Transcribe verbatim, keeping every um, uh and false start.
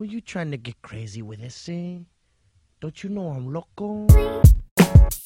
Were you trying to get crazy with this, eh? Don't you know I'm loco?